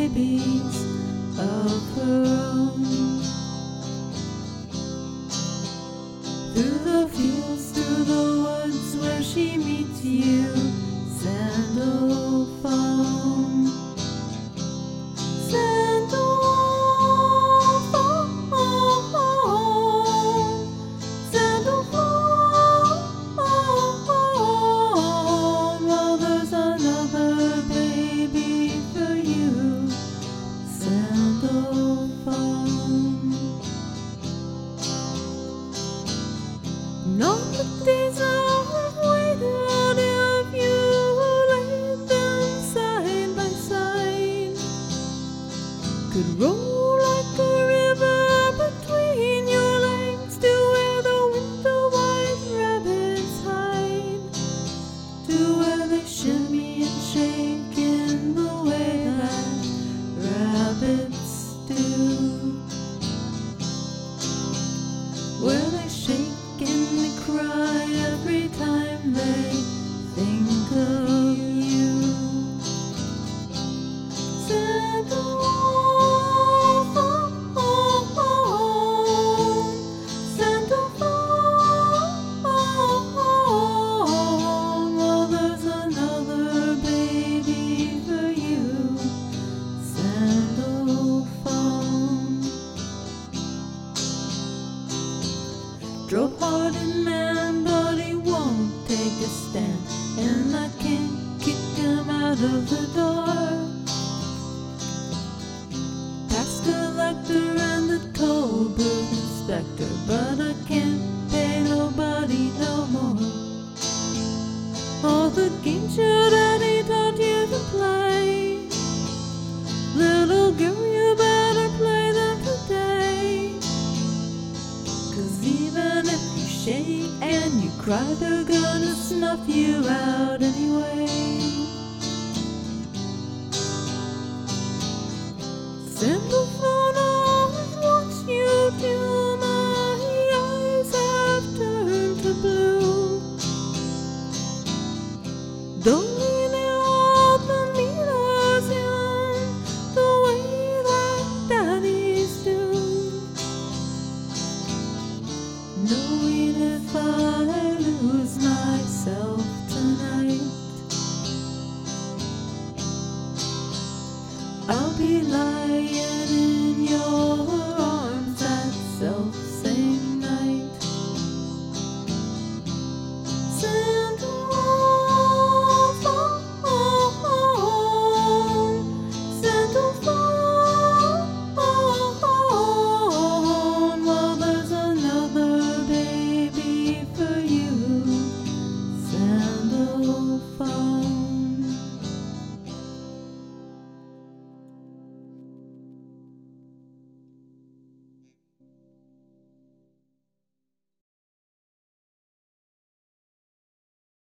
babies of her own. Through the fields, through the woods, where she meets you, sandal foam. Sandal foam, sandal foam. Well, there's another baby for you, sandal foam. Not the days I've waited if you laid them side by side, could roll like a river between your legs to where the winter white rabbits hide, to where they shimmy and shake in the way that rabbits do, where they shake and they cry every time they think of you. Sandal foam, sandal foam. Well, there's another baby for you, sandal foam. Drove hard and man, but he won't take a stand, and I can't kick him out of the door. Tax collector and the toll booth inspector, but I can't pay nobody no more. All the games your daddy taught you to play, little girl, you better play them today. 'Cause even if you shake and you cry, they're gonna snuff you out anyway. Sandal foam always wants you till my eyes have turned to blue. Don't really hold the meters in the way that daddies do, knowing if I lose myself tonight, I'll be like